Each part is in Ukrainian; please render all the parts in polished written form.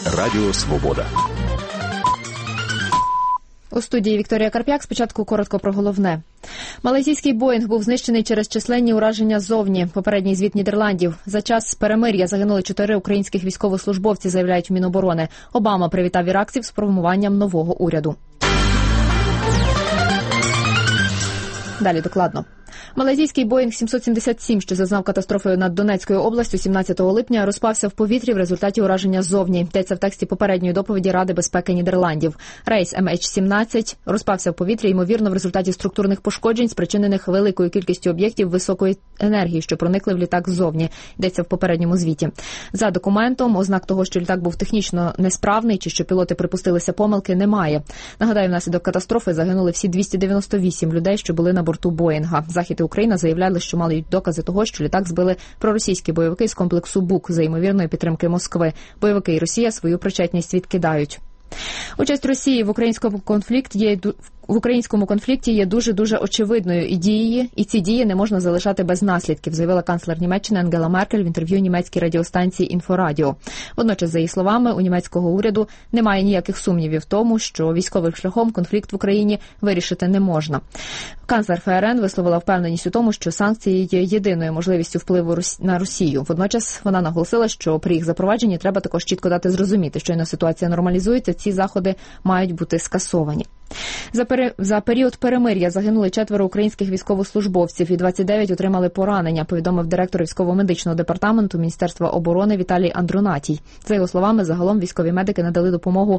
Радіо Свобода. У студії Вікторія Карп'як. Спочатку коротко про головне. Малайзійський «Боїнг» був знищений через численні ураження ззовні. Попередній звіт Нідерландів. За час перемир'я загинули 4 українських військовослужбовці, заявляють в Міноборони. Обама привітав іракців з формуванням нового уряду. Далі докладно. Малайзійський «Боїнг 777», що зазнав катастрофи над Донецькою областю 17 липня, розпався в повітрі в результаті ураження ззовні. Йдеться в тексті попередньої доповіді Ради безпеки Нідерландів. Рейс MH17 розпався в повітрі, ймовірно, в результаті структурних пошкоджень, спричинених великою кількістю об'єктів високої енергії, що проникли в літак ззовні. Йдеться в попередньому звіті. За документом, ознак того, що літак був технічно несправний чи що пілоти припустилися помилки, немає. Нагадаю, внаслідок катастрофи загинули всі 298 людей, що були на борту «Боїнга». Захід і Україна заявляли, що мали докази того, що літак збили проросійські бойовики з комплексу БУК за ймовірної підтримки Москви. Бойовики і Росія свою причетність відкидають. Участь Росії в українському конфлікті є дуже-дуже очевидною, і ці дії не можна залишати без наслідків, заявила канцлер Німеччини Ангела Меркель в інтерв'ю німецькій радіостанції «Інфорадіо». Водночас, за її словами, у німецького уряду немає ніяких сумнівів в тому, що військовим шляхом конфлікт в Україні вирішити не можна. Канцлер ФРН висловила впевненість у тому, що санкції є єдиною можливістю впливу на Росію. Водночас вона наголосила, що при їх запровадженні треба також чітко дати зрозуміти, що щойно ситуація нормалізується, ці заходи мають бути скасовані. За період перемир'я загинули 4 українських військовослужбовців і 29 отримали поранення, повідомив директор військово-медичного департаменту Міністерства оборони Віталій Андронатій. За його словами, загалом військові медики надали допомогу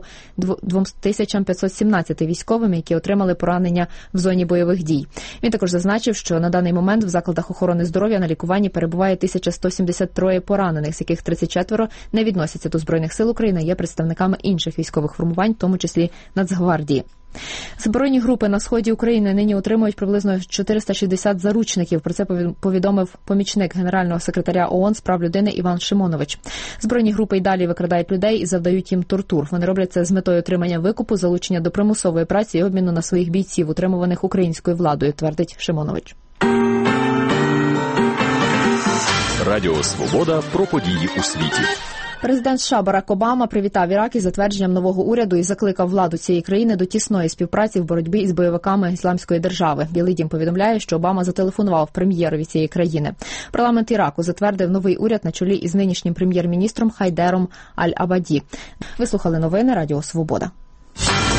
2517 військовим, які отримали поранення в зоні бойових дій. Він також зазначив, що на даний момент в закладах охорони здоров'я на лікуванні перебуває 1173 поранених, з яких 34 не відносяться до Збройних сил України, є представниками інших військових формувань, в тому числі Нацгвардії. Збройні групи на сході України нині утримують приблизно 460 заручників. Про це повідомив помічник генерального секретаря ООН з прав людини Іван Шимонович. Збройні групи й далі викрадають людей і завдають їм тортур. Вони роблять це з метою отримання викупу, залучення до примусової праці і обміну на своїх бійців, утримуваних українською владою, твердить Шимонович. Радіо Свобода про події у світі. Президент США Барак Обама привітав Ірак із затвердженням нового уряду і закликав владу цієї країни до тісної співпраці в боротьбі із бойовиками Ісламської держави. Білий дім повідомляє, що Обама зателефонував прем'єрові цієї країни. Парламент Іраку затвердив новий уряд на чолі із нинішнім прем'єр-міністром Хайдером Аль-Абаді. Ви слухали новини Радіо Свобода.